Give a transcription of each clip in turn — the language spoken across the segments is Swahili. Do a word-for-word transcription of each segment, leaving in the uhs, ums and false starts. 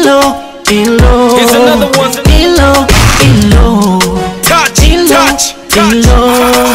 ilo, ilo. Here's another one. Ilo, ilo. Touch, Ilo, touch, touch. ilo.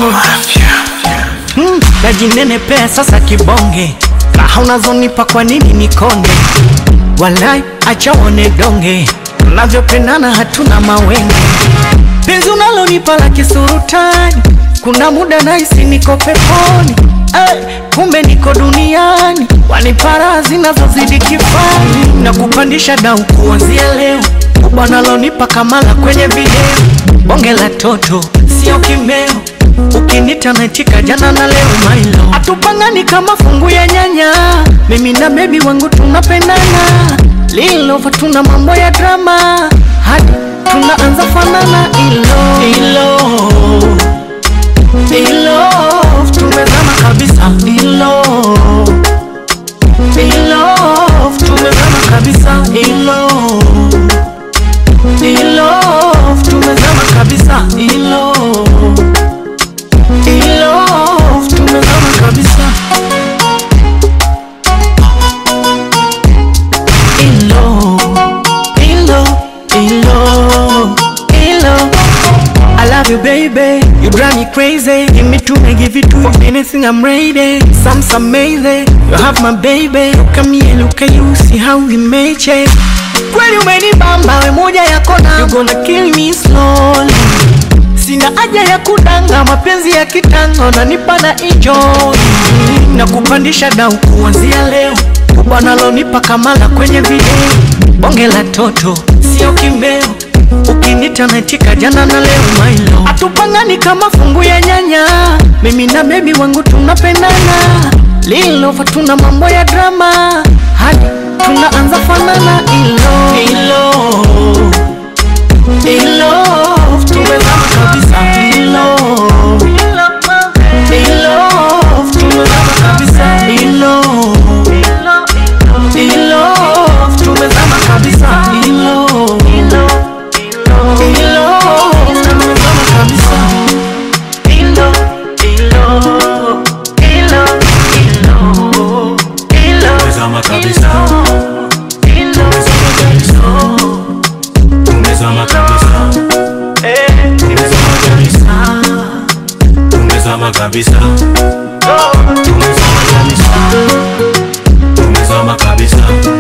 Hmm, najinenepea sasa kibonge. Raha unazonipa kwa nini nikonde? Walai, acha uone donge. Tunavyopendana hatuna mawenge. Penzi unalonipa la kisurutani. Kuna muda nahisi niko peponi. Hey, kumbe niko duniani. Wanipara zinazozidi kifani. Na kupandisha dau kuanzia leo. Bwana lonipa kamala kwenye video. Bonge la toto, sio kimeo. Ukinita naitika jana na leo mailo. Atupangani kama fungu ya nyanya. Mimi na baby wangu tunapendana. Lilova tuna mambo ya drama. Hadi tunaanza fanana. Ilo, ilo, ilo. Tumezama kabisa. Ilo, ilo. Tumezama kabisa. Ilo, ilo. Tumezama kabisa. Ilo, ilo. Tumezama kabisa. Ilo, ilo, ilo, ilo. I love you baby, you drive me crazy. Give me two, I give it to you. Anything I'm ready. Some some amazing. You have my baby. Look at me and look at you, see how we made change. Kweli umenibamba we moja yako na you gonna kill me slowly. Sina haja ya kudanga, mapenzi ya kitango na nipa na enjoy. Na kupandisha dau kuanzia leo. Bwana lonipa kamala kwenye video. Bonge la toto, sio kimeo. Ukinita naitika jana na leo mailo. Atupangani kama fungu ya nyanya. Mimi na baby wangu tunapendana. Lilova tuna mambo ya drama. Hadi tunaanza fanana. Ilo, ilo, ilo. Tumezama kabisa. Ilo, ilo. Tumezama kabisa. Ilo, ilo. Tumezama kabisa. Ilo, ilo, tumezama kabisa. Ilo, ilo, ilo, ilo, ilo. Tumezama kabisa. Tumezama kabisa. Tumezama kabisa. Tumezama kabisa. Tumezama kabisa. Tumezama kabisa.